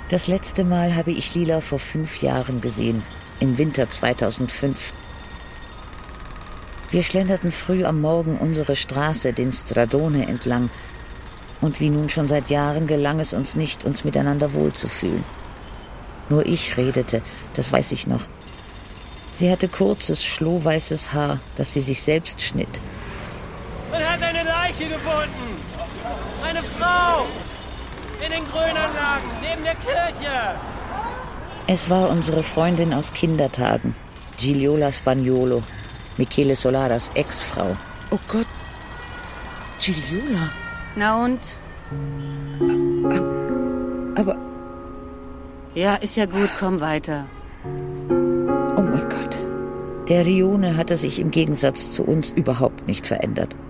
Das letzte Mal habe ich Lila vor 5 Jahren gesehen, im Winter 2005. Wir schlenderten früh am Morgen unsere Straße, den Stradone, entlang. Und wie nun schon seit Jahren gelang es uns nicht, uns miteinander wohlzufühlen. Nur ich redete, das weiß ich noch. Sie hatte kurzes, schlohweißes Haar, das sie sich selbst schnitt. Man hat eine Leiche gefunden. Eine Frau. In den Grünanlagen, neben der Kirche. Es war unsere Freundin aus Kindertagen, Gigliola Spaniolo, Michele Solaras Ex-Frau. Oh Gott, Gigliola. Na und? Aber... Ja, ist ja gut, komm weiter. Oh mein Gott. Der Rione hatte sich im Gegensatz zu uns überhaupt nicht verändert.